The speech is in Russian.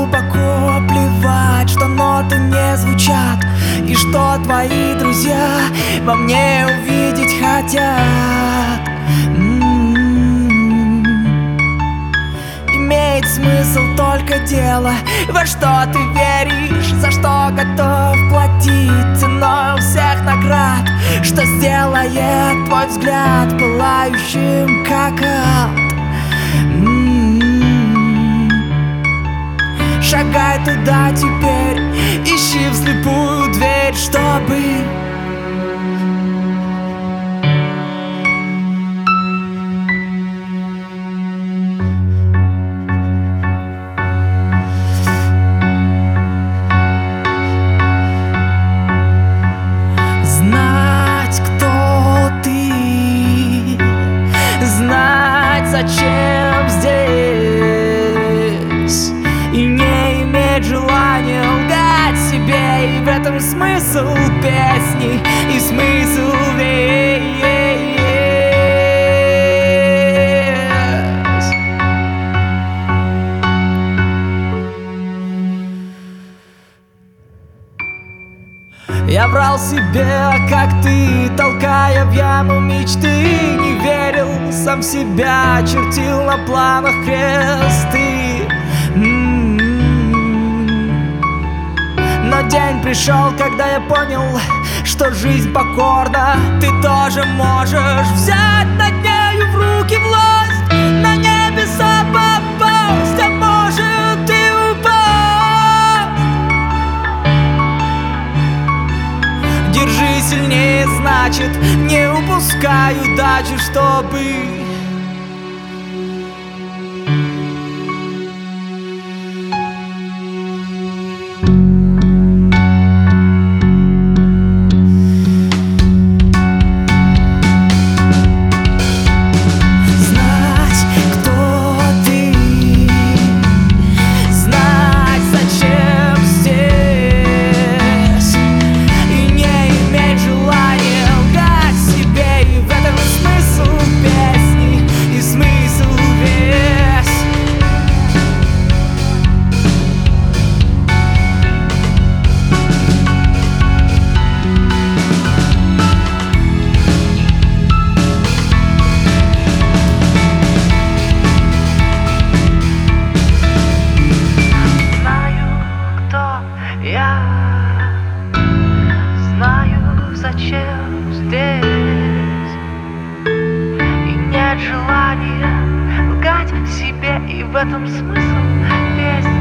глубоко плевать, что ноты не звучат и что твои друзья во мне увидеть хотят. Имеет смысл только дело, во что ты веришь, за что готов платить ценой всех наград, что сделает твой взгляд пылающим как ад. Шагай туда теперь, ищи вслепую дверь, чтобы знать, кто ты, знать, зачем здесь, и не иметь желания лгать себе. И в этом смысл песни и смысл весь. Я врал себе, как ты, толкая в яму мечты. Не верил сам в себя, чертил на планах кресты. Но день пришел, когда я понял, что жизнь покорна. Ты тоже можешь взять над нею в руки власть, на небеса попасть, а может и упасть. Держи сильнее, значит, не упускай удачу, чтобы я знаю, зачем здесь, и нет желания лгать себе, и в этом смысл песни.